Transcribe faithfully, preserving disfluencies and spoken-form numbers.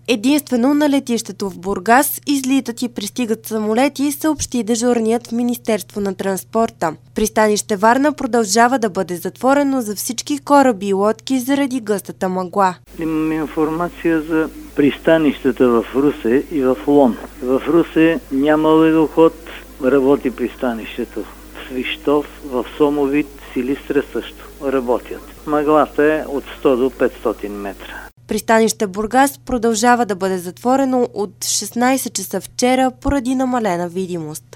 Единствено на летището в Бургас излитат и пристигат самолети, съобщи дежурният в Министерство на транспорта. Пристанище Варна продължава да бъде затворено за всички кораби и лодки заради гъстата мъгла. Имам информация за пристанищата в Русе и в Лом. В Русе няма ледоход, работи пристанището. В Свищов, в Сомовит, Силистра също работят. Мъглата е от сто до петстотин метра. Пристанище Бургас продължава да бъде затворено от шестнайсет часа вчера поради намалена видимост.